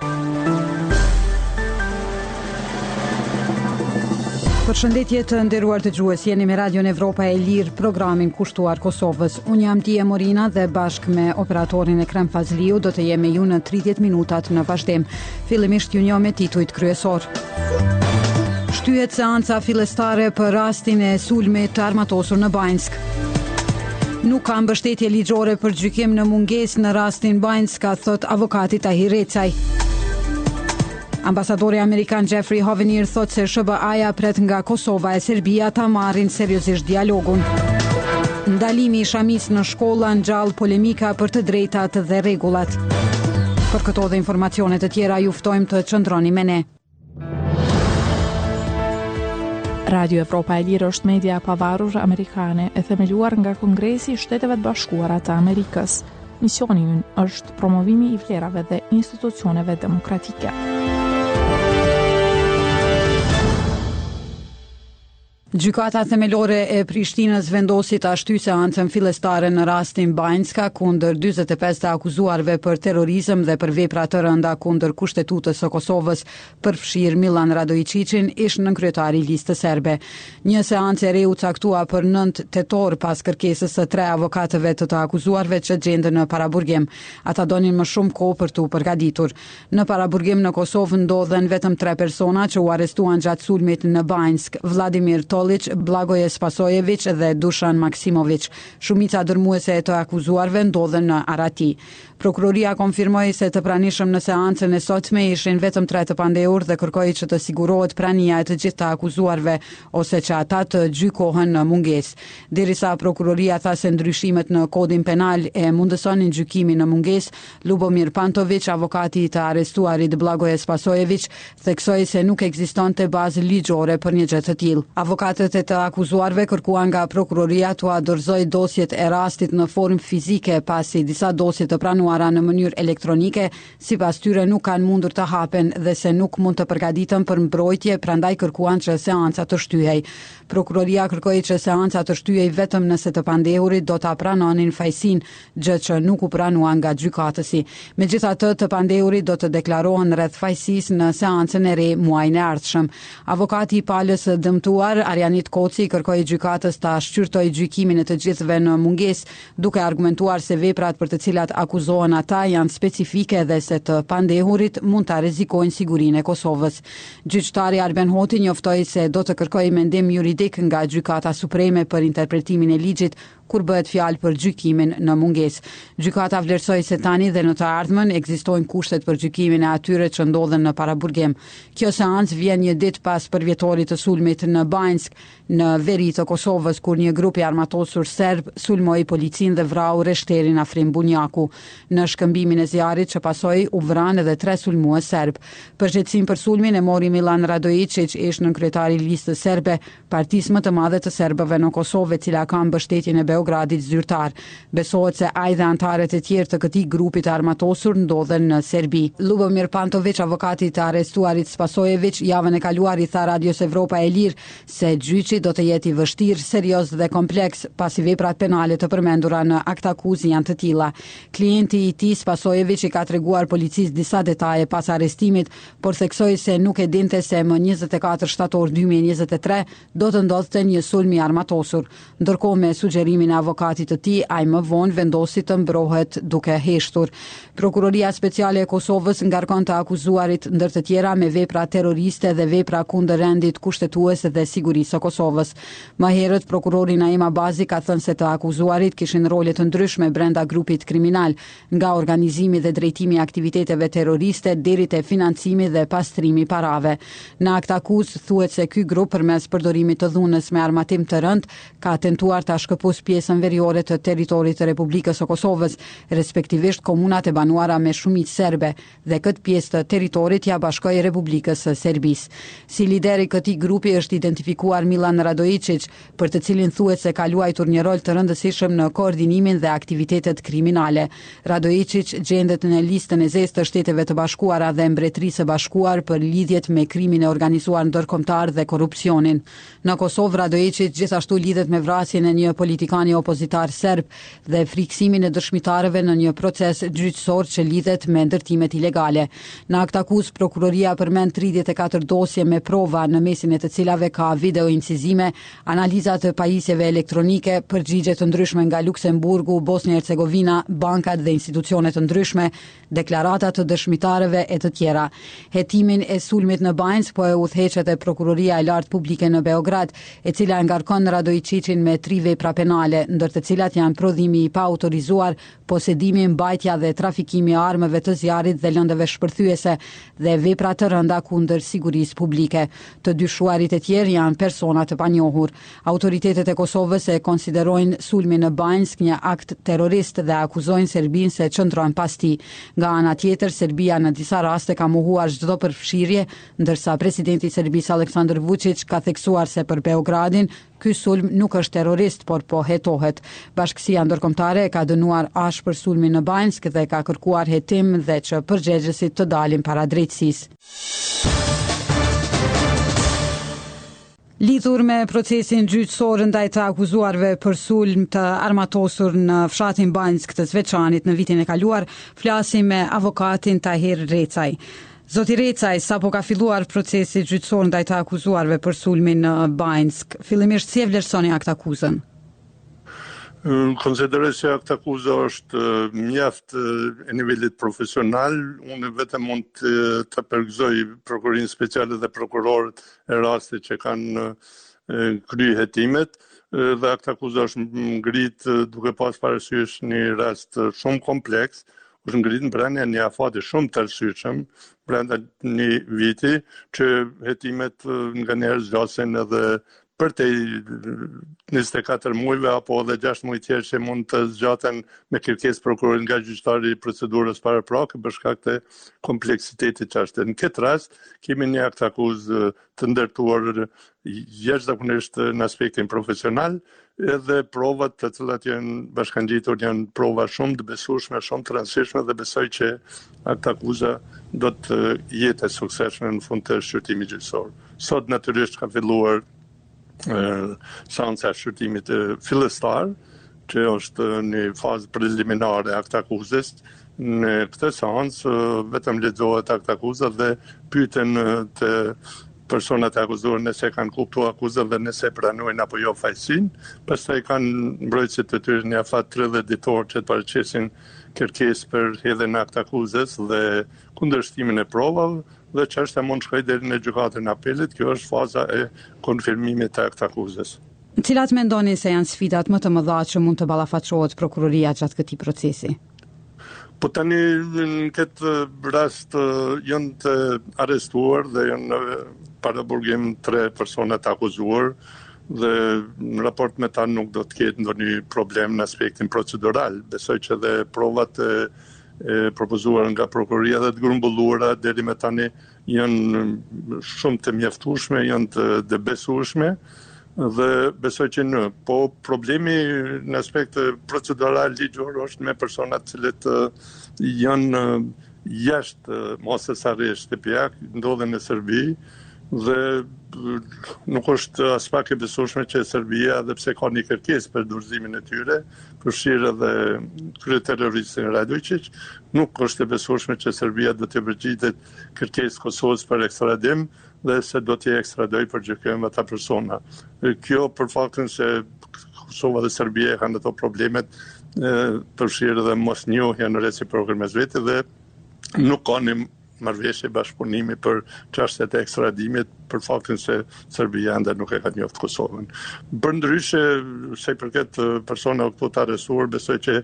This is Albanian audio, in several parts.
Përshëndetje të nderuar dëgjues, jeni me Radion Evropa e Lirë, programin kushtuar Kosovës. Unë jam Tia Morina dhe bashkë me operatorin Ekrem Fazliu do të jemi ju në 30 minutat në vazhdim. Fillimisht ju njoh me titujt kryesor. Shtyhet seanca fillestare për rastin e sulmit të armatosur në Banjsk. Nuk ka mbështetje ligjore për gjykim në mungesë në rastin Banjska, thot avokati Tahir Recaj. Ambasadori Amerikan Jeffrey Hovenier thot se SBA-ja pret nga Kosova e Serbia ta marrin seriozisht dialogun. Ndalimi i shamis në shkolla ngjall polemika për të drejtat dhe rregullat. Për këto dhe informacione të tjera ju ftojmë të qëndroni me ne. Radio Evropa e Lirë është media pavarur amerikane e themeluar nga Kongresi i Shteteve të Bashkuara të Amerikës. Misioni i ynë është promovimi i vlerave dhe institucioneve demokratike. Gjykata themelore e Prishtinës vendosi ta shtyjë seancën fillestare në rastin Banjska kundër 45 të akuzuarve për terrorizëm dhe për vepra të rënda kundër kushtetutës së Kosovës, përfshir Milan Radojčićin, ish nënkryetari i listës serbe. Një seancë e re u caktua për 9 tetor pas kërkesës së 3 avokatëve të akuzuarve që gjenden në paraburgim. Ata donin më shumë kohë për t'u përgatitur. Në paraburgim në Kosovë ndodhen vetëm 3 persona që u arrestuan gjatë sulmit në Banjsk: Vladimir Blagoje Spasojević dhe Dušan Maksimović. Shumica dërmuese e të akuzuarve ndodhen në Arati. Prokuroria konfirmoi se të pranishëm në seancën e sotme ishin vetëm 3 të pandehur dhe kërkoi që të sigurohet prania e të gjithë të akuzuarve ose që ata të gjykohen në mungesë. Derisa prokuroria tha se ndryshimet në kodin penal e mundësonin gjykimin në mungesë, Lubomir Pantović, avokati i të arrestuarit Blagoje Spasojević, theksoi se nuk ekzistonte bazë ligjore për një gjë të tillë. Avokatët e të akuzuarve kërkuan nga prokuroria t'u dorëzoj dosjet e rastit në formë fizike, pasi disa dosje të pranuara në mënyrë elektronike sipas tyre nuk kanë mundur të hapen dhe se nuk mund të përgatiten për mbrojtje, prandaj kërkuan që seanca të shtyhej. Prokuroria kërkoi që seanca të shtyhej vetëm nëse të pandehurit do ta pranonin fajsin, gjë që nuk u pranua nga gjykatësi. Megjithatë, të pandehurit do të deklarohen rreth fajsisë në seancën e re muajin e ardhshëm. Avokati i palës së dëmtuar, Arjanit Koci, kërkoi gjykatës ta shqyrtoj gjykimin e të gjithëve në mungesë, duke argumentuar se veprat për të cilat akuzohen ata janë specifike dhe se të pandehurit mund ta rrezikojnë sigurinë e Kosovës. Gjyqtari Arben Hoti njoftoi se do të kërkojë mendim juridik nga Gjykata Supreme për interpretimin e ligjit kur bëhet fjalë për gjykimin në mungesë. Gjykata vlerësoi se tani dhe në të ardhmen ekzistojnë kushtet për gjykimin e atyre që ndodhen në paraburgim. Kjo seancë vjen një ditë pas përvjetorit të sulmit në Banjsk, në veri të Kosovës, kur një grup i armatosur serb sulmoi policinë dhe vrau reshterin Afrim Bunjaku. Në shkëmbimin e zjarrit që pasoi u vranë edhe 3 sulmues serb. Përgjegjësinë për sulmin e mori Milan Radojčić, ish nënkryetari i listës serbe, partisë më të madhe të serbëve në Kosovë, e cila ka mbështetjen e Beogradit zyrtar. Besohet se ai dhe anëtarët e tjerë të këtij grupi të armatosur ndodhen në Serbi. Lubomir Pantović, avokati i të arrestuarit Spasojević, javën e kaluar i tha Radios Evropa e Lirë se gjyqi do të jetë i vështirë, serioz dhe kompleks, pasi veprat penale të përmendura në akt akuzi janë të tilla. Klienti i tij Spasojević i ka treguar policisë disa detaje pas arrestimit, por theksoi se nuk e dinte se më 24 shtator 2023 do të ndodhte një sulm i armatosur. Ndërkohë, me sugjerimin e avokatit të tij, ai më vonë vendosi të mbrohet duke heshtur. Prokuroria Speciale e Kosovës ngarkon të akuzuarit ndër të tjera me vepra terroriste dhe vepra kundër rendit kushtetues dhe sigurisë së Kosovës. Më herët prokurori Naim Abazi ka thënë se të akuzuarit kishin role të ndryshme brenda grupit kriminal, nga organizimi dhe drejtimi i aktiviteteve terroriste deri te financimi dhe pastrimi i parave. Në akt akuz thuhet se ky grup përmes përdorimit të dhunës me armatim të rënd ka tentuar ta shkëpus pjesën veriore të territorit të Republikës së Kosovës, respektivisht komunat e banuara me shumicë serbe, dhe këtë pjesë të territorit ja bashkoi Republikës së Serbisë. Si lider i këtij grupi është identifikuar Milan Radojčić, për të cilin thuhet se ka luajtur një rol të rëndësishëm në koordinimin dhe aktivitetet kriminale. Radojčić gjendet në listën e zezë të Shteteve të Bashkuara dhe Mbretërisë së Bashkuar për lidhjet me krimin e organizuar ndërkombëtar dhe korrupsionin. Në Kosovë, Radojčić gjithashtu lidhet me vrasjen e një politikan organi opozitar serb dhe friksimin e dëshmitarëve në një proces gjyqësor që lidhet me ndërtimet ilegale. Në akt akuz, prokuroria përmend 34 dosje me prova në mesin e të cilave ka video incizime, analiza të pajisjeve elektronike, përgjigje të ndryshme nga Luksemburgu, Bosnia e Hercegovina, bankat dhe institucione të ndryshme, deklarata të dëshmitarëve e të tjera. Hetimin e sulmit në Bajnsk po e udhëheqet e prokuroria e lartë publike në Beograd, e cila ngarkon Radojčićin me 3 vepra penale, ndër të cilat janë prodhimi i pa autorizuar, posedimi, mbajtja dhe trafikimi i armëve të zjarrit dhe lëndëve shpërthyese dhe vepra të rënda kundër sigurisë publike. Të dyshuarit e tjerë janë persona të panjohur. Autoritetet e Kosovës e konsiderojnë sulmin në Bajnsk një akt terrorist dhe akuzojnë Serbinë se çndron pas tij. Nga ana tjetër, Serbia në disa raste ka mohuar çdo përfshirje, ndërsa presidenti i Serbisë Aleksandar Vučić ka theksuar se për Beogradin ky sulm nuk është terrorist, por po hetohet. Bashkësia ndërkombëtare ka dënuar ashpër sulmin në Bajnsk dhe ka kërkuar hetim dhe që përgjegjësit të dalin para drejtësisë. Lidhur me procesin gjyqësor ndaj të akuzuarve për sulm të armatosur në fshatin Bajnsk të Zveçanit në vitin e kaluar, flasim me avokatin Tahir Recaj. Zoti Recaj, sa po ka filluar procesi gjyqësor ndaj të akuzuarve për sulmin në Bajnsk, fillimisht si e vlerësoni akt akuzën? Konsideroj se akt akuza është mjaft e nivelit profesional. Unë vetëm mund të përgëzoj prokurorinë speciale dhe prokurorët e rastit që kanë kryer hetimet. Dhe akt akuza është ngrit duke pas parasysh një rast shumë kompleks, është ngrit brenda një afati shumë të arsyeshëm, brenda një viti, që hetimet nga njerë zgjasen edhe për te 24 muajve apo edhe 6 muaj tjerë që mund të zgjaten me kërkesë prokurorit nga gjyqtari i procedurës paraprake për shkak të kompleksitetit që është. Në këtë rast kemi një akt akuzë të ndërtuar jashtëzakonisht në aspektin profesional, edhe provat të cilat janë bashkangjitur janë prova shumë të besueshme, shumë të rëndësishme dhe besoj që akt akuza do të jetë e suksesshme në fund të shqyrtimit gjyqësor. Sot natyrisht ka filluar seanca e shqyrtimit fillestar, që është një fazë preliminare e akt akuzës. Në këtë seancë vetëm lexohet akt akuza dhe pyeten të personat e akuzuar nëse kanë kuptuar akuzën dhe nëse pranojnë apo jo fajësinë. Pastaj kanë mbrojtësit të tyre një afat 30 ditor që të paraqesin kërkesë për hedhjen e akt akuzës dhe kundërshtimin e provave dhe çështja mund shkojë deri në gjykatën e apelit. Kjo është faza e konfirmimit të akt akuzës. Cilat mendoni se janë sfidat më të mëdha që mund të ballafaqohet prokuroria gjatë këtij procesi? Po tani në këtë rast janë të arrestuar dhe janë para burgim 3 persona të akuzuar dhe në raport me ta nuk do të ketë ndonjë problem në aspektin procedural. Besoj që dhe provat e propozuar nga prokuroria dhe të grumbulluara deri me tani janë shumë të mjaftueshme, janë të besueshme. Dhe besoj që po problemi në aspekt procedural ligjor është me personat cilët janë jashtë mosës arresht shtëpiak, ndodhen në Serbi dhe nuk është as pak e besueshme që Serbia, edhe pse ka një kërkesë për dorëzimin e tyre, përfshirë edhe kryeterroristin Radojčić, nuk është e besueshme që Serbia do të përgjigjet kërkesë Kosovës për ekstradim dhe se do t'i ekstradoj për gjykim ata persona. Kjo për faktin se Kosova dhe Serbia kanë ato problemet përfshirë dhe mosnjohja në reciprokën mes vete dhe nuk ka një marrëveshje bashkëpunimi për çështjet e ekstradimit për faktin se Serbia ende nuk e ka njoftë Kosovën. Përndryshe, se i përket persona këtu të arrestuar, besoj që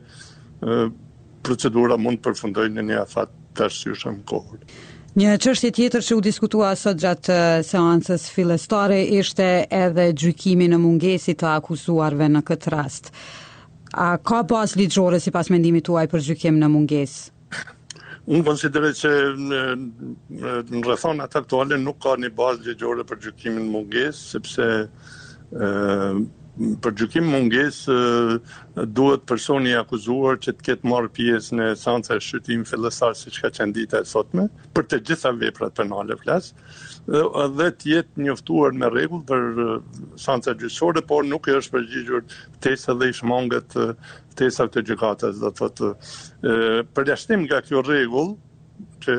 procedura mund përfundojë në një afat të arsyeshëm kohë. Një çështje tjetër që u diskutua sot gjatë seancës fillestare ishte edhe gjykimi në mungesë të akuzuarve në këtë rast. A ka bazë ligjore sipas mendimit tuaj për gjykim në mungesë? Unë konsideroj që në rrethonat aktuale nuk ka një bazë ligjore për gjykimin në mungesë, sepse për gjykim mungesë duhet personi i akuzuar që të ketë marrë pjesë në seanca e shqyrtimit fillestar siç ka qenë dita e sotme, për të gjitha veprat penale flas, dhe të jetë njoftuar me rregull për seanca gjyqësore, por nuk i është përgjigjur ftesa dhe i shmanget ftesat të gjykatës, do të thotë. Përjashtim nga kjo rregull që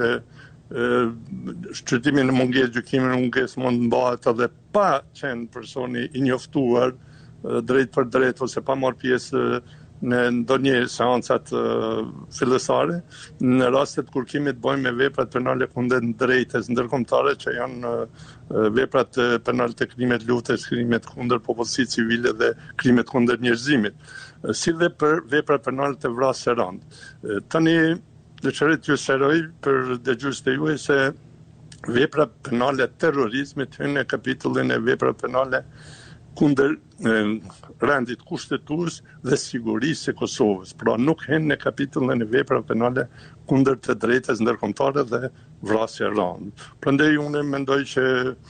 shqyrtimi në mungesë, gjykimi në mungesë mund mbahet edhe pa qenë personi i njoftuar drejt për drejt ose pa marrë pjesë në ndonjë seancat fillesare, në rastet kur kemi të bëjmë me veprat penale kundër drejtës ndërkombëtare që janë veprat penale të krimet luftës, krimet kundër popullsisë civile dhe krimet kundër njerëzimit, si dhe për veprat penale të vrasjes së rëndë. Tani dëshiroj t'ju sqaroj për dëgjuesit e juaj se veprat penale terrorizmit hyn në kapitullin e veprat penale kundër rendit kushtetues dhe sigurisë së Kosovës. Pra nuk hyn në kapitullin e veprave penale kundër të drejtës ndërkombëtare dhe vrasje e rëndë. Prandaj unë mendoj që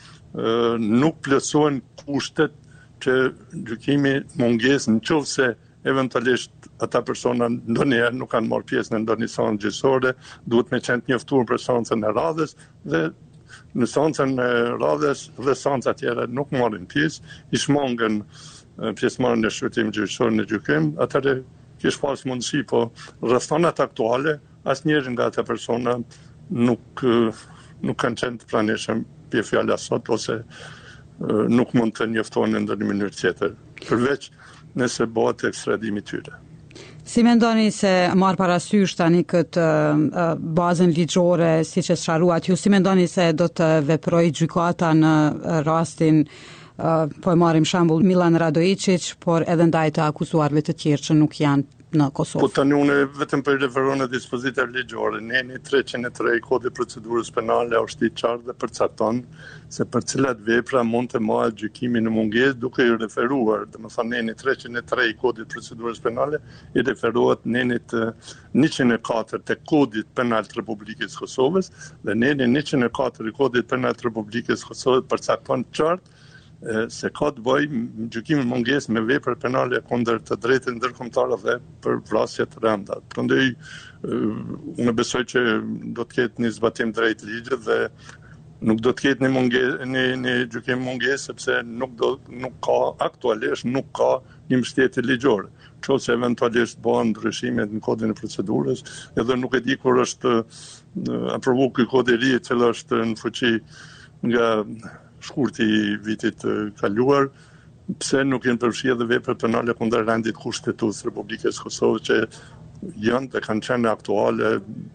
nuk plotësohen kushtet që gjykimi mungesë nëse eventualisht ata persona ndonjëherë nuk kanë marrë pjesë në ndonjë seancë gjyqësore, duhet me qenë të njoftuar për seancën e radhës dhe në seancën e radhës dhe seanca tjera nuk marrin pjesë, i shmangen pjesëmarrjen e shqyrtimit gjyqësor në gjykim, atëherë kish pas mundësi, po rrethanat aktuale asnjëri nga ata persona nuk kanë qenë të pranishëm për fjala sot ose nuk mund të njoftohen në ndonjë mënyrë tjetër, përveç nëse bëhet ekstradimi i tyre. Si mendoni se marr parasysh tani këtë bazën ligjore siç e sqaruat ju, si mendoni se do të veprojë gjykata në rastin po e marrim shembull Milan Radojičić, por edhe ndaj të akuzuarve të tjerë që nuk janë në Kosovë? Po tani unë vetëm për referon në dispozitat ligjore. Neni 303 i Kodit Procedurës Penale është i qartë dhe përcakton se për cilat vepra mund të marrë gjykimi në mungesë duke i referuar, domethënë neni 303 i Kodit Procedurës Penale i referohet nenit 104 të Kodit Penal të Republikës së Kosovës dhe neni 104 i Kodit Penal të Republikës së Kosovës përcakton qartë se ka të bëjë gjykimi mungesë me vepra penale kundër të drejtës ndërkombëtare dhe për vrasje të rënda. Prandaj unë besoj që do të ketë një zbatim drejt ligjit dhe nuk do të ketë një gjykim mungesë sepse nuk ka aktualisht nuk ka një mbështetje ligjore. Nëse eventualisht bëhen ndryshime në kodin e procedurës, edhe nuk e di kur është aprovuar ky kod i ri i cili është në fuqi nga shkurti i vitit kaluar, pse nuk janë përfshirë edhe vepra penale kundër rendit kushtetues të Republikës së Kosovës që janë dhe kanë qenë aktuale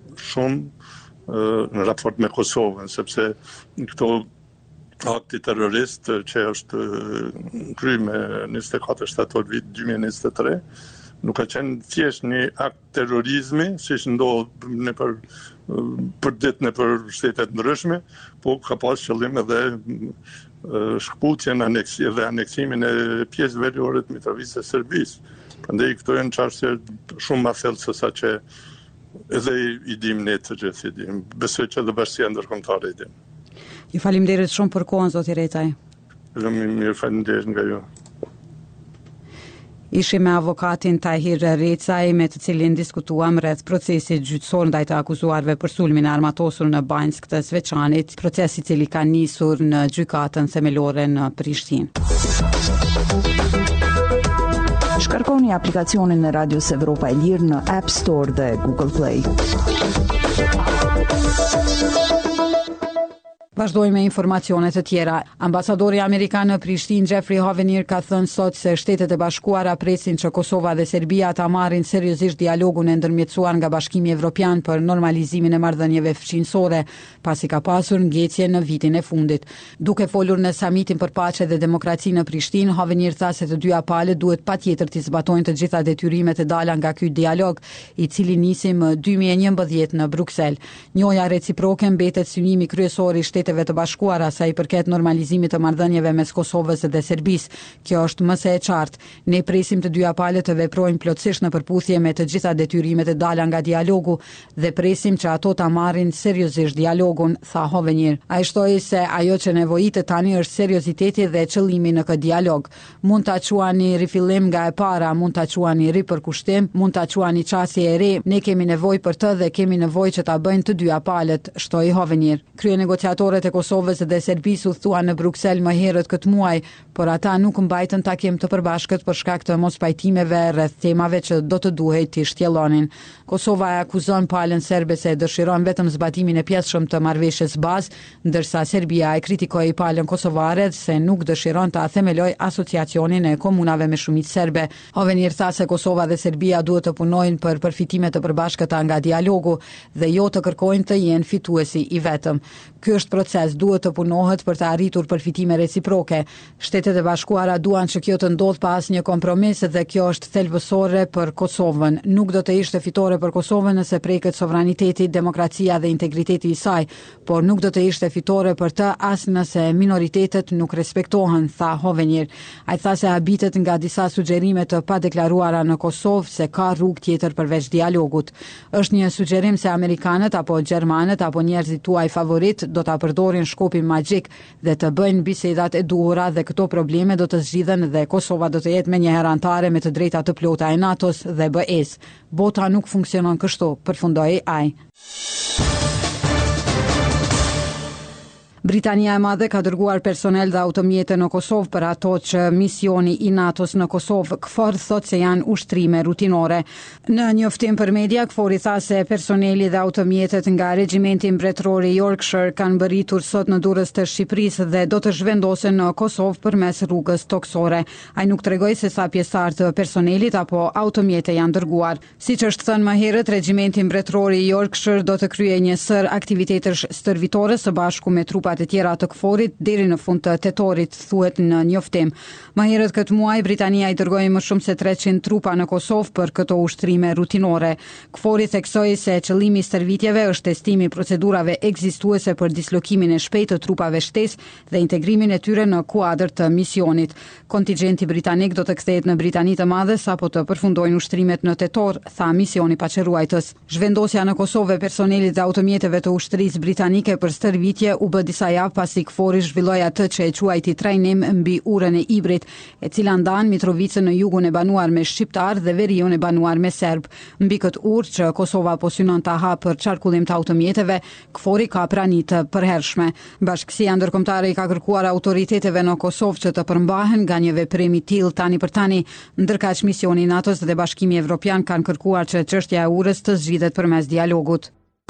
shumë në raport me Kosovën, sepse këto akti terrorist që është kryer me 24 shtator vit 2023 nuk ka qenë thjesht një akt terrorizmi, siç ndodh për ditë në për shtetet ndryshme, po ka pas qëllim edhe shkputjen dhe aneksimin e pjesë veriore të Mitrovisë së Serbisë. Prandaj këto janë çështje shumë më thellë se sa që edhe i dim ne të gjithë i dim. Besoj që edhe bashkia ndërkombëtare i dim. Ju faleminderit shumë për kohën, zoti Recaj. Mirë, faleminderit nga ju. Ishim me avokatin Tahir Recaj, me të cilin diskutuam rreth procesit gjyqësor ndaj të akuzuarve për sulmin e armatosur në Banjsk të Sveçanit, proces i cili ka nisur në gjykatën themelore në Prishtinë. Shkarkoni aplikacionin e Radios Evropa e Lirë në App Store dhe Google Play. Vazhdojmë me informacionet të tjera. Ambasadori amerikan në Prishtinë, Jeffrey Hovenier, ka thënë sot se Shtetet e Bashkuara presin që Kosova dhe Serbia ta marrin seriozisht dialogun e ndërmjetësuar nga Bashkimi Evropian për normalizimin e marrëdhënieve fqinjësore, pasi ka pasur ngjecje në vitin e fundit. Duke folur në samitin për paqe dhe demokraci në Prishtinë, Hovenier tha se të dyja palët duhet patjetër të zbatojnë të gjitha detyrimet e dala nga ky dialog, i cili nisi më 2011 në Bruksel. Njoja reciproke mbetet synimi kryesor i Shteteve të Bashkuara sa i përket normalizimit të marrëdhënieve mes Kosovës dhe Serbisë. Kjo është më se e qartë. Ne presim të dyja palët të veprojnë plotësisht në përputhje me të gjitha detyrimet e dala nga dialogu dhe presim që ato ta marrin seriozisht dialogun, tha Hovenier. Ai shtoi se ajo që nevojitet tani është serioziteti dhe qëllimi në këtë dialog. Mund ta quani rifillim nga e para, mund ta quani ripërkushtim, mund ta quani çësje e re. Ne kemi nevojë për të dhe kemi nevojë që ta bëjnë të dyja palët, shtoi Hovenier. Kryenegociatorët e Kosovës dhe Serbisë u thuan në Bruksel më herët këtë muaj, por ata nuk mbajtën takim të përbashkët për shkak të mospajtimeve rreth temave që do të duhej të shtjellonin. Kosova e akuzon palën serbe se dëshiron vetëm zbatimin e pjesshëm të marrëveshjes bazë, ndërsa Serbia e kritikoi palën kosovare se nuk dëshiron ta themelojë asociacionin e komunave me shumicë serbe. Hovenier tha se Kosova dhe Serbia duhet të punojnë për përfitime të përbashkëta nga dialogu dhe jo të kërkojnë të jenë fituesi i vetëm. Ky është proces, duhet të punohet për të arritur përfitime reciproke. Shtetet e Bashkuara duan që kjo të ndodhë pas një kompromis dhe kjo është thelbësore për Kosovën. Nuk do të ishte fitore për Kosovën nëse preket sovraniteti, demokracia dhe integriteti i saj, por nuk do të ishte fitore për të as nëse minoritetet nuk respektohen, tha Hovenier. Ai tha se habitet nga disa sugjerime të padeklaruara në Kosovë se ka rrugë tjetër përveç dialogut. Është një sugjerim se amerikanët apo gjermanët apo njerëzit tuaj favorit do ta përdorin shkopin magjik dhe të bëjnë bisedat e duhura dhe këto probleme do të zgjidhen dhe Kosova do të jetë menjëherë anëtare me të drejta të plota e NATO-s dhe BE-s. Bota nuk funksionon kështu, përfundoi ai. Britania e Madhe ka dërguar personel dhe automjete në Kosovë për ato që misioni i NATO-s në Kosovë. KFOR thot se janë ushtrime rutinore. Në njoftim për media, KFOR i tha se personeli dhe automjetet nga regjimenti mbretëror i Yorkshire kanë bërritur sot në durrës të Shqipërisë dhe do të zhvendosen në Kosovë përmes rrugës toksore. Ai nuk tregoi se sa pjesëtar të personelit apo automjete janë dërguar. Siç është thënë më herët, regjimenti mbretëror i Yorkshire do të kryejë një sër aktivitetesh stërvitore së bashku me trupat e tjera të KFOR-it deri në fund të tetorit, thuhet në njoftim. Më herët këtë muaj Britania i dërgoi më shumë se 300 trupa në Kosovë për këto ushtrime rutinore. KFOR-i theksoi se qëllimi i stërvitjeve është testimi i procedurave ekzistuese për dislokimin e shpejtë të trupave shtesë dhe integrimin e tyre në kuadër të misionit. Kontingjenti britanik do të kthehet në Britani të Madhe sapo të përfundojnë ushtrimet në tetor, tha misioni paçeruajtës. Zhvendosja në Kosovë e personelit dhe automjeteve të ushtrisë britanike për stërvitje u bë disa javë pasi KFOR-i zhvilloi atë që e quajti trajnim mbi urën e Ibrit, e cila ndan Mitrovicën në jugun e banuar me shqiptar dhe veriun e banuar me serb. Mbi këtë urë që Kosova po synon ta hapë për çarkullim të automjeteve, KFOR-i ka pranitë të përhershme. Bashkësia ndërkombëtare i ka kërkuar autoriteteve në Kosovë që të përmbahen nga një veprim i tillë tani për tani, ndërkaq misioni i NATO-s dhe Bashkimi Evropian kanë kërkuar që çështja e urës të zgjidhet përmes dialogut.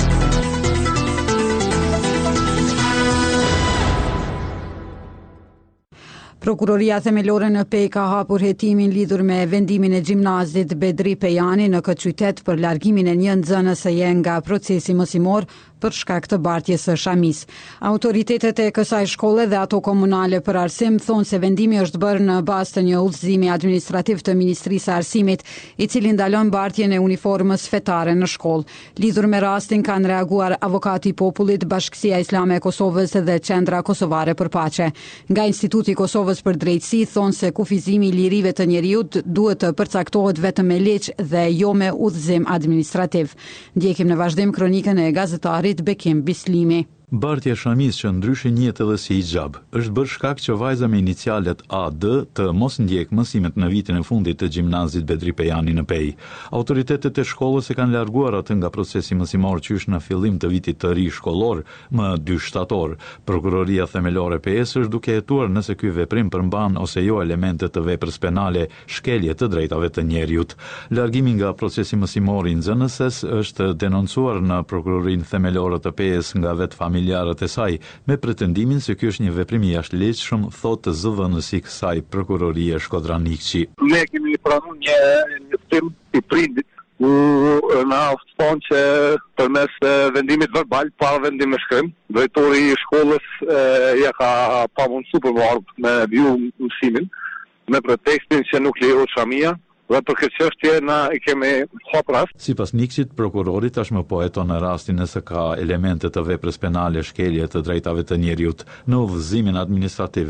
Prokuroria themelore në Pej ka hapur hetimin lidhur me vendimin e gjimnazit Bedri Pejani në këtë qytet për largimin e një nxënëse nga procesi mësimor për shkak të bartjes së Shamis. Autoritetet e kësaj shkolle dhe ato komunale për arsim thonë se vendimi është bërë në bazë të një udhëzimi administrativ të Ministrisë së Arsimit, i cili ndalon bartjen e uniformës fetare në shkollë. Lidhur me rastin kanë reaguar avokati i popullit, Bashkësia Islame e Kosovës dhe Qendra Kosovare për Paqe. Nga Instituti i Kosovës për Drejtësi thonë se kufizimi i lirive të njeriut duhet të përcaktohet vetëm me ligj dhe jo me udhëzim administrativ. Ndjekim në vazhdim kronikën e gazetarit Bekim Bislimi. Bartja e Shamis, që ndryshe njihet edhe si hijab, është bërë shkak që vajza me inicialet AD të mos ndjek mësimet në vitin e fundit të gjimnazit Bedri Pejani në Pej. Autoritetet e shkollës e kanë larguar atë nga procesi mësimor qysh në fillim të vitit të ri shkollor, më 2 shtator. Prokuroria themelore PS është duke hetuar nëse ky veprim përmban ose jo elemente të veprës penale, shkelje të drejtave të njeriut. Largimi nga procesi mësimor i nxënëses është denoncuar në prokurorinë themelore të PS nga vetë familjarët e saj, me pretendimin se ky është një veprim i jashtëligjshëm, thotë zëvendësi i kësaj prokurorie Shkodran Nikçi. Ne kemi pranuar një njoftim i prindit ku na ofron që përmes vendimit verbal, pa vendim me shkrim, drejtori i shkollës ja ka pamundsuar për me viju mësimin me pretekstin që nuk lejohet shamia Dhe për këtë çështje na I kemi hap rast. Sipas Nikçit, prokurori tashmë po heton në rastin nëse ka elemente të veprës penale shkelje të drejtave të njerëzit. Në udhëzimin administrativ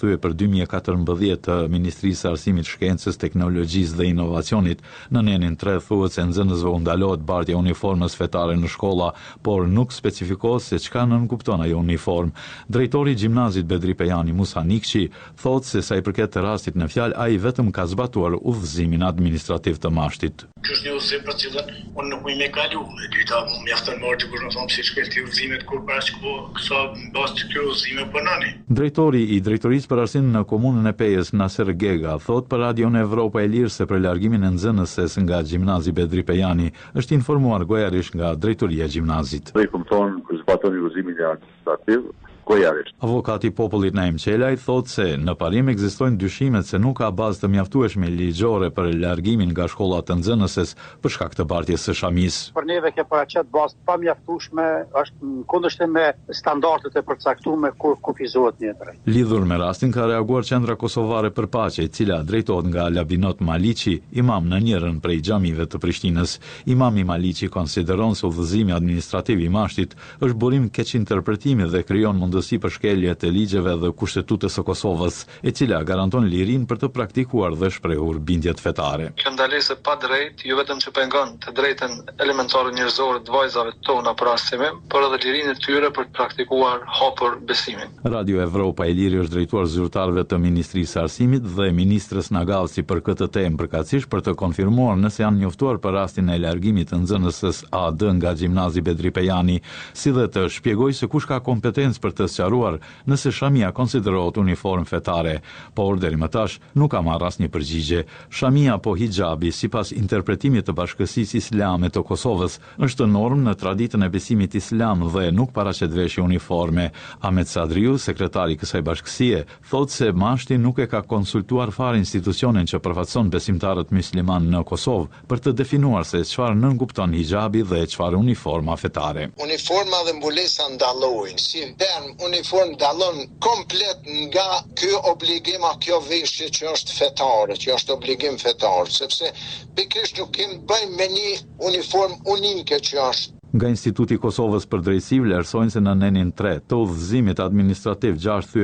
6/2014 të Ministrisë së Arsimit, Shkencës, Teknologjisë dhe Inovacionit, në nenin 3 thuhet se nxënësve u ndalohet bartja e uniformës fetare në shkolla, por nuk specifikohet se çka nënkupton ajo uniform. Drejtori I gjimnazit Bedri Pejani, Musa Nikçi, thotë se sa I përket të rastit në fjalë, ai vetëm ka zbatuar udhëzimin administrativ të mashtit. Ky është një udhëzim për cilën unë nuk më kalu. E dyta, më mjafton marrë kur më thonë se shkelti udhëzimet kur bashkë po sa bazë të këtyre udhëzime po nani. Drejtori I Drejtorisë për Arsim në komunën e Pejës, Naser Gega, thot për Radion Evropa e Lirë se për largimin e nxënëses nga gjimnazi Bedri Pejani është informuar gojërisht nga drejtoria e gjimnazit. Ai kupton zbatoni udhëzimin administrativ. Avokati I popullit Naim Qelaj thot se në parim ekzistojnë dyshimet se nuk ka bazë të mjaftueshme ligjore për largimin nga shkolla të nxënëses për shkak të bartjes së Shamis. Për neve kjo paraqet bazë pa mjaftueshme është në kundërshtim me standardet e përcaktuara kur kufizohet një drejt. Lidhur me rastin ka reaguar Qendra Kosovare për Paqe, e cila drejtohet nga Labinot Maliqi, imam në njërin prej xhamive të Prishtinës. Imami Maliqi konsideron se udhëzimi administrativ I mashtit është burim keq interpretimi dhe krijon mundësi për shkelje të ligjeve dhe kushtetutës së Kosovës, e cila garanton lirinë për të praktikuar dhe shprehur bindjet fetare. Kjo ndalesë pa drejt jo vetëm që pengon të drejtën elementare njerëzore të vajzave tona për arsimim, por edhe lirinë e tyre për të praktikuar hapur besimin. Radio Evropa e Liri është drejtuar zyrtarëve të Ministrisë së Arsimit dhe ministrës Nagalsi për këtë temë përkatësisht për të konfirmuar nëse janë njoftuar për rastin e largimit të nxënëses AD nga gjimnazi Bedri Pejani, si dhe të shpjegojë se kush ka kompetencë për të sqaruar nëse Shamia konsiderohet uniform fetare, por deri më tash nuk ka marrë asnjë përgjigje. Shamia apo hijabi, sipas interpretimit të Bashkësisë Islame të Kosovës, është normë në traditën e besimit islam dhe nuk paraqet veshje uniforme. Ahmet Sadriu, sekretari I kësaj bashkësie, thotë se mashti nuk e ka konsultuar fare institucionin që përfaqëson besimtarët musliman në Kosovë për të definuar se çfarë nënkupton hijabi dhe çfarë uniforma fetare. Uniforma dhe mbulesa ndallojnë. Si uniform dallon komplet nga ky obligim a kjo veshje që është fetare, që është obligim fetar, sepse pikërisht nuk kemi bëjmë me një uniform unike që është. Nga Instituti I Kosovës për Drejtësi vlerësojnë se në nenin 3 të udhëzimit administrativ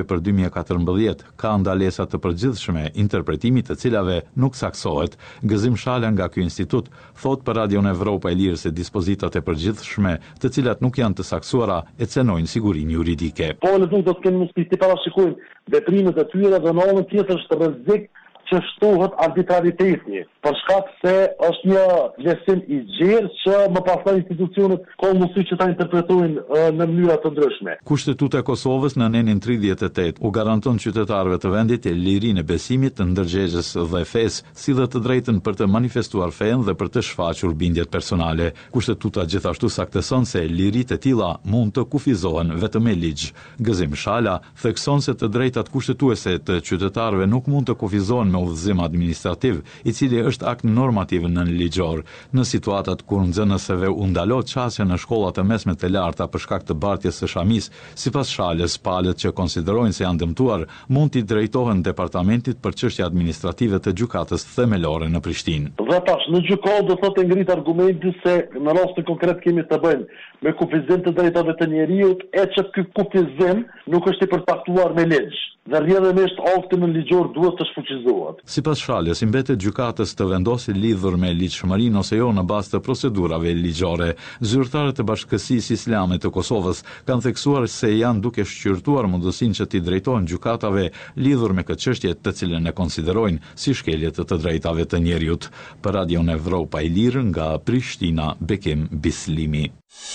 6/2014 ka ndalesa të përgjithshme, interpretimit të cilave nuk saksohet. Gëzim Shala nga ky institut thot për Radion Evropa e Lirë se dispozitat e përgjithshme, të cilat nuk janë të saksuara, e cenojnë sigurinë juridike. Po në do të kemi mundësi të parashikojmë veprimet e tyre dhe në anën tjetër është rrezik që shtohet arbitrariteti, për shkak se është një vlerësim I gjerë që më pastaj institucionet ka mundësi që ta interpretojnë në mënyra të ndryshme. Kushtetuta e Kosovës në nenin 38 u garanton qytetarëve të vendit lirinë e besimit, të ndërgjegjës dhe fesë, si dhe të drejtën për të manifestuar fenë dhe për të shfaqur bindjet personale. Kushtetuta gjithashtu saktëson se liritë e tilla mund të kufizohen vetëm me ligj. Gëzim Shala thekson se të drejtat kushtetuese të qytetarëve nuk mund të kufizohen me udhëzim administrativ, I cili është akt normativ nënligjor. Në situatat kur nxënësve u ndalohet çasja në shkollat e mesme të larta për shkak të bartjes së Shamis, sipas Shalës, palët që konsiderojnë se janë dëmtuar mund t'i drejtohen departamentit për çështje administrative të gjykatës themelore në Prishtinë. Dhe tash në gjykatë do thotë ngrit argumenti se në rastin konkret kemi të bëjmë me kufizim të drejtave të njerëzit, e që ky kufizim nuk është I përcaktuar me ligj. Dhe rrjedhëmisht akti nënligjor duhet të shfuqizohet. Sipas Shalës, I mbetet gjykatës të vendosë lidhur me ligjshmërinë ose jo në bazë të procedurave ligjore. Zyrtarët e Bashkësisë Islame të Kosovës kanë theksuar se janë duke shqyrtuar mundësinë që t'i drejtohen gjykatave lidhur me këtë çështje, të cilën e konsiderojnë si shkelje të drejtave të njerëzit. Për Radion Evropa e Lirë nga Prishtina, Bekim Bislimi.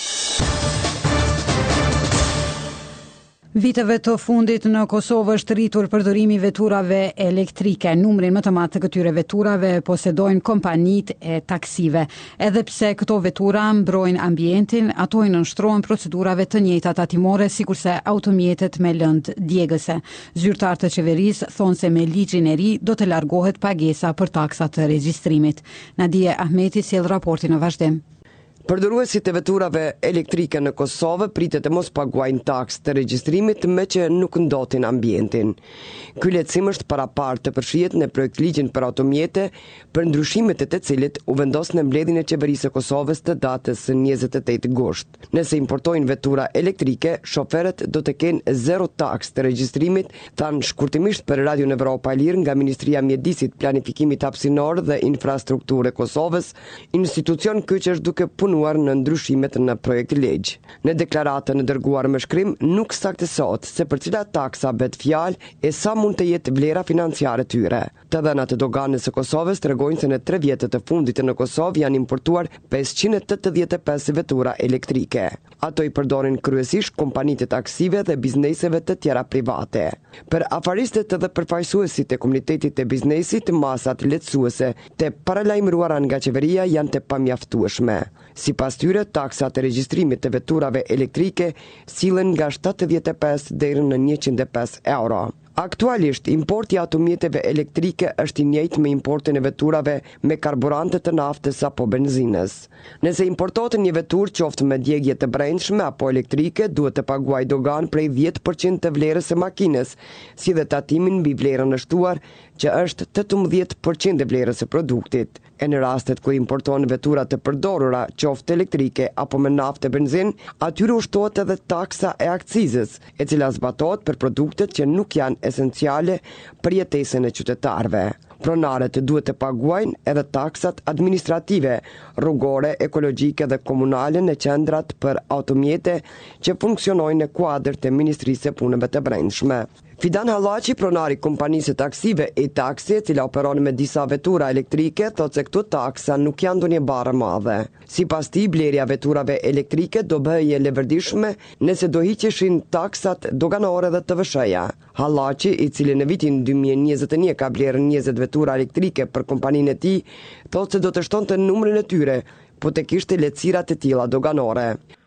Viteve të fundit në Kosovë është rritur përdorimi I veturave elektrike. Numrin më të madh të këtyre veturave posedojnë kompanitë e taksive. Edhe pse këto vetura mbrojnë ambientin, ato I nënshtrohen procedurave të njëjta tatimore sikurse automjetet me lëndë djegëse. Zyrtarët e qeverisë thonë se me ligjin e ri do të largohet pagesa për taksat të regjistrimit. Nadia Ahmeti sjell raportin në vazhdim. Përdoruesit e veturave elektrike në Kosovë pritet të mos paguajnë taksë të regjistrimit me që nuk ndotin ambientin. Ky lehtësim është parapart të përfshihet në projektligjin për automjete, për ndryshimet e të cilit u vendos në mbledhjen e Qeverisë së Kosovës të datës 28 gusht. Nëse importojnë vetura elektrike, shoferët do të kenë 0 taksë të regjistrimit, thanë shkurtimisht për Radion Evropa e Lirë nga Ministria e Mjedisit, Planifikimit Hapësinor dhe Infrastrukturë e Kosovës, institucion ky që është duke punuar në ndryshimet në projekt ligj. Në deklaratën e dërguar me shkrim nuk saktësohet se për cilat taksa bëhet fjalë e sa mund të jetë vlera financiare tyre. Të dhënat e doganës së Kosovës tregojnë se në 3 vjetët e fundit në Kosovë janë importuar 585 vetura elektrike. Ato i përdorin kryesisht kompanitë taksive dhe bizneseve të tjera private. Për afaristët dhe përfaqësuesit e komunitetit të biznesit, masat lehtësuese të paralajmëruara nga qeveria janë të pamjaftueshme. Sipas tyre, taksat e regjistrimit të veturave elektrike sillen nga 75 deri në 105 euro. Aktualisht, importi i automjeteve elektrike është i njëjtë me importin e veturave me karburante të naftës apo benzinës. Nëse importohet një veturë qoftë me djegje të brendshme apo elektrike, duhet të paguajë dogan prej 10% të vlerës së makinës, si dhe tatimin mbi vlerën e shtuar, që është 18% e vlerës së produktit. E në rastet ku importon vetura të përdorura, qoftë elektrike apo me naftë e benzinë, atyre ushtohet edhe taksa e akcizës, e cila zbatohet për produktet që nuk janë esenciale për jetesën e qytetarëve. Pronarët duhet të paguajnë edhe taksat administrative, rrugore, ekologjike dhe komunale në qendrat për automjete që funksionojnë në kuadër të Ministrisë së Punëve të Brendshme. Fidan Hallaçi, pronari kompanisë taksive e taksi, e cila operon me disa vetura elektrike, thotë se këto taksa nuk janë ndonjë barë madhe. Sipas tij, blerja veturave elektrike do bëhej e levërdishme nëse do hiqeshin taksat doganore dhe TVSH-ja. Hallaçi, i cili në vitin 2021 ka blerë 20 vetura elektrike për kompaninë e tij, thotë se do të shtonte numrin e tyre, po të kishte lehtësira të tilla doganore.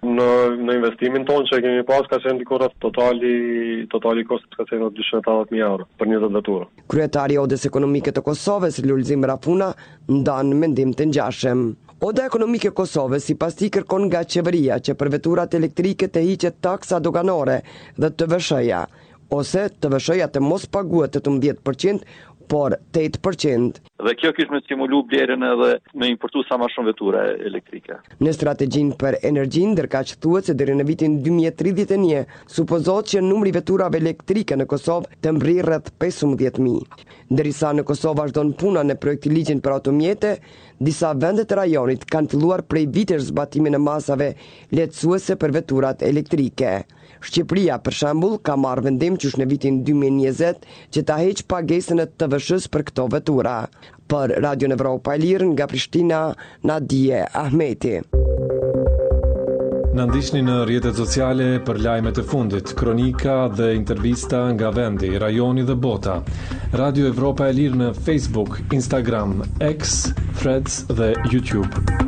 Në investimin tonë që kemi pas ka qenë diku rreth totali kosti ka qenë 270.000 euro për 20 vetura. Kryetari i Odës Ekonomike të Kosovës, Lulzim Rafuna, ndan mendim të ngjashëm. Oda Ekonomike e Kosovës sipas tij kërkon nga qeveria që për veturat elektrike të hiqet taksa doganore dhe TVSH-ja, ose TVSH-ja të mos paguhet 18%, por 8%. Dhe kjo kishte me stimulu blerjen edhe me importu sa më shumë vetura elektrike. Në strategjinë për energjinë, ndërkaq thuhet se deri në vitin 2031 supozohet që numri i veturave elektrike në Kosovë të mbërrijë rreth 15.000. Ndërsa në Kosovë vazhdon puna në projektiligjin për automjete, disa vende të rajonit kanë filluar prej vitesh zbatimin e masave lehtësuese për veturat elektrike. Shqipëria, për shembull, ka marrë vendim qysh në vitin 2020 që ta heq pagesën e TVSH-s për këto vetura. Për Radion Evropa e Lirë nga Prishtina, Nadije Ahmeti. Na ndiqni në rrjetet sociale për lajmet e fundit, kronika dhe intervista nga vendi, rajoni dhe bota. Radio Evropa e Lirë në Facebook, Instagram, X, Threads dhe YouTube.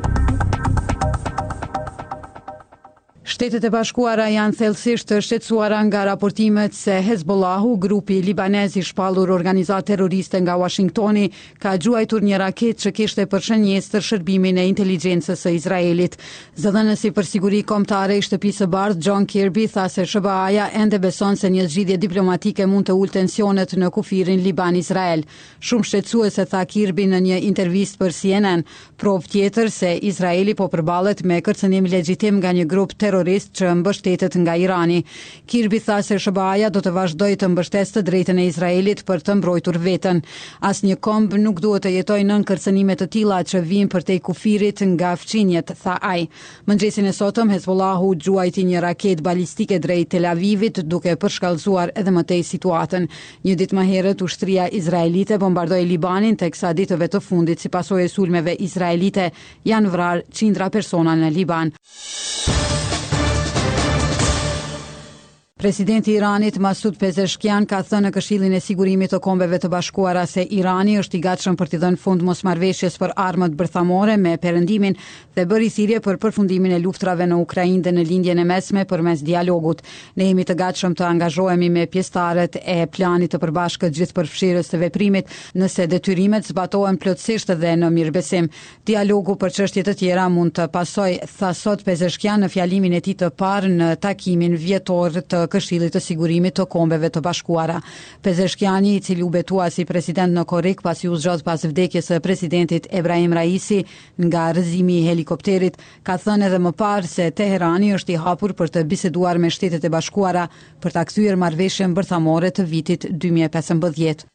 Shtetet e Bashkuara janë thellësisht të shqetësuara nga raportimet se Hezbollahu, grupi libanez i shpallur organizatë terroriste nga Washingtoni, ka gjuajtur një raketë që kishte për shënjestër shërbimin e inteligjencës së Izraelit. Zëdhënësi për siguri kombëtare i Shtëpisë së Bardhë, John Kirby, tha se SBA-ja ende beson se një zgjidhje diplomatike mund të ulë tensionet në kufirin Liban-Izrael. Shumë shqetësuese, tha Kirby në një intervistë për CNN. Provë tjetër se Izraeli po përballet me kërcënim legjitim nga një grup terrorist që mbështetet nga Irani. Kirby tha se SBA-ja do të vazhdojë të mbështesë të drejtën e Izraelit për të mbrojtur veten. Asnjë komb nuk duhet të jetojë nën kërcënime të tilla që vijnë përtej kufirit nga fqinjet, tha ai. Mëngjesin e sotëm Hezbollahu gjuajti një raketë balistike drejt Tel Avivit, duke përshkallëzuar edhe më tej situatën. Një ditë më herët ushtria izraelite bombardoi Libanin, teksa ditëve të fundit si pasojë e sulmeve izraelite janë vrarë qindra persona në Liban. Presidenti i Iranit Masud Pezeshkian ka thënë në Këshillin e Sigurimit të Kombeve të Bashkuara se Irani është i gatshëm për t'i dhënë fund mosmarrveshjes për armët bërthamore me Perëndimin dhe bëri thirrje për përfundimin e luftrave në Ukrainë dhe në lindjen e mesme përmes dialogut. Ne jemi të gatshëm të angazhohemi me pjesëtarët e planit të përbashkët gjithëpërfshirës të veprimit nëse detyrimet zbatohen plotësisht dhe në mirëbesim. Dialogu për çështje të tjera mund të pasojë, tha sot Pezeshkian në fjalimin e tij të parë në takimin vjetor të Këshillit të Sigurimit të Kombeve të Bashkuara. Pezeshkiani, i cili u betua si president në korrik pasi u zgjodh pas vdekjes së presidentit Ebrahim Raisi nga rrëzimi i helikopterit, ka thënë edhe më parë se Teherani është i hapur për të biseduar me Shtetet e Bashkuara për ta kthyer marrëveshjen bërthamore të vitit 2015.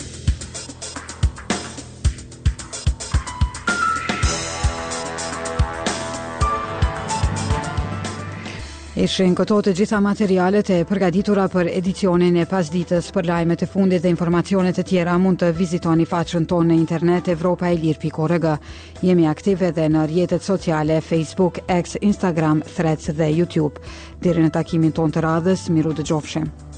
Ishin këto të gjitha materialet e përgatitura për edicionin e pasditës. Për lajmet e fundit dhe informacionet e tjera mund të vizitoni faqen tonë në internet evropaelir.org. Jemi aktive edhe në rrjetet sociale Facebook, X, Instagram, Threads dhe YouTube. Deri në takimin tonë të radhës, miru dëgjofshim.